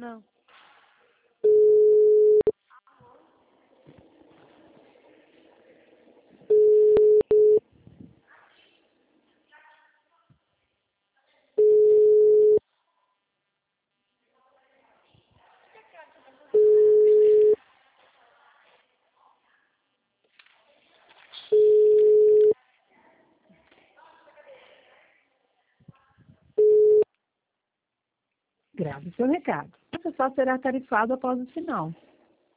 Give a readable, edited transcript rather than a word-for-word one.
Não. Grave seu recado. Essa só será tarifado após o sinal.